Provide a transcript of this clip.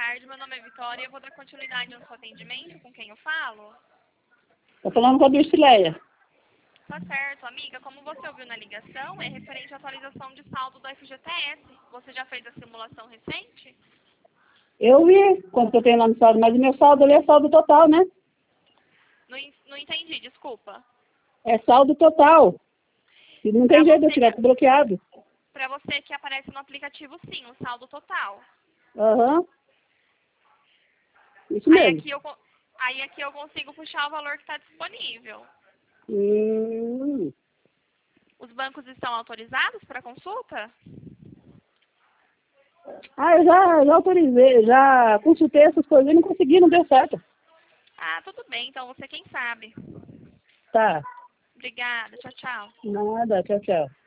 tarde. Meu nome é Vitória e eu vou dar continuidade ao seu atendimento. Com quem eu falo? Tô falando com a Dulcileia. Tá certo, amiga. Como você ouviu na ligação, é referente à atualização de saldo do FGTS. Você já fez a simulação recente? Eu vi quanto que eu tenho lá no saldo, mas o meu saldo ali é saldo total, né? Não entendi, desculpa. É saldo total. E não tem jeito de eu tirar, tô bloqueado. Pra você que aparece no aplicativo, sim, o saldo total. Aham. Isso Aí mesmo. aqui eu consigo puxar o valor que está disponível. Hum. Os bancos estão autorizados para consulta? Ah, eu já autorizei, já consultei essas coisas e não consegui, não deu certo. Ah, tudo bem, então você quem sabe. Tá. Obrigada, tchau, tchau. Nada, tchau, tchau.